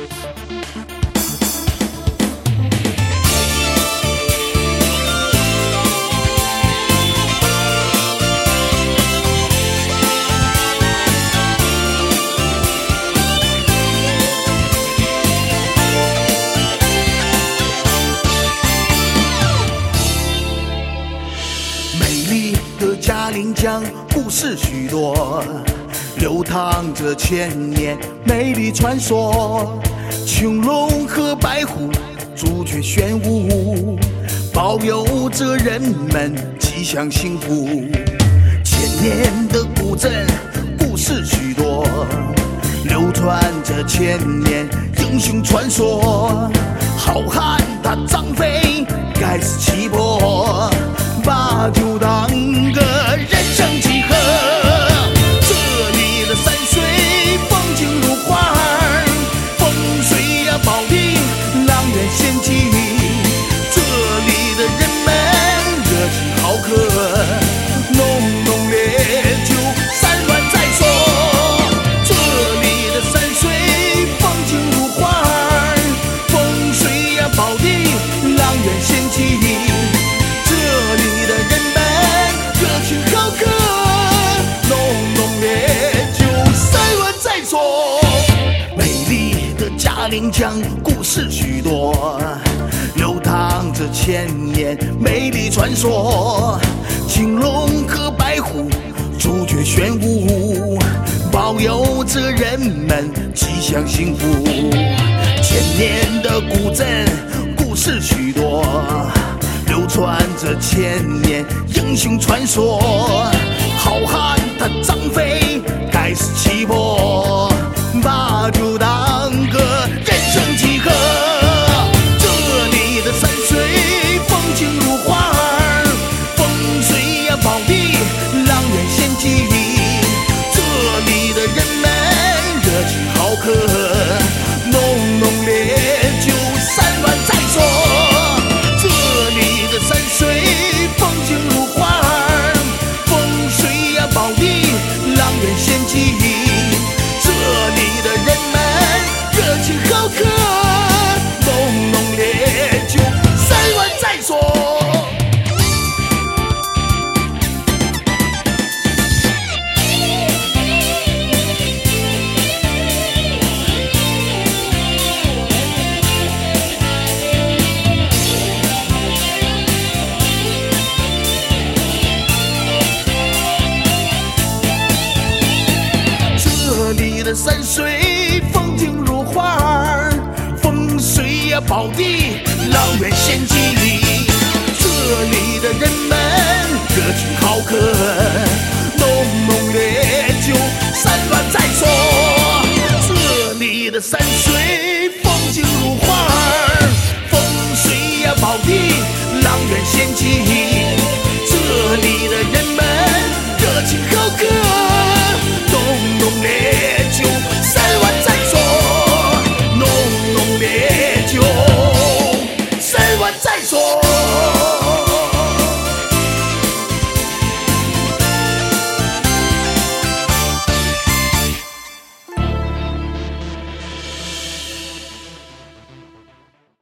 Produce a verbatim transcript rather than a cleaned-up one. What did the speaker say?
嘉陵江故事许多，流淌着千年美丽传说。青龙和白虎，朱雀玄武，保佑着人们吉祥幸福。千年的古镇故事许多，流传着千年英雄传说。好汉他张飞，盖世气魄，把酒当歌，人生几何。这里的山水风景如画，风水呀宝地，良缘仙境。这里的人们热情好客，浓浓烈酒三碗再说。这里的山水风景如画，风水呀宝地，良缘仙境。嘉陵江故事许多，流淌着千年美丽传说。青龙和白虎，朱雀玄武，保佑着人们吉祥幸福。千年的古镇故事许多，流传着千年英雄传说。好汉他张飞，盖世气魄，把酒当歌，人生几何。这里的山水风景如画，风水呀宝地，良缘仙境。这里的人们热情好客，浓浓烈酒三碗再说。这里的山水风景如画，风水呀宝地，良缘仙境。这里的人们热情好客，浓浓烈酒三碗再说。这里的山水风景如画，风水呀宝地，良缘仙境。这里的人们热情好客。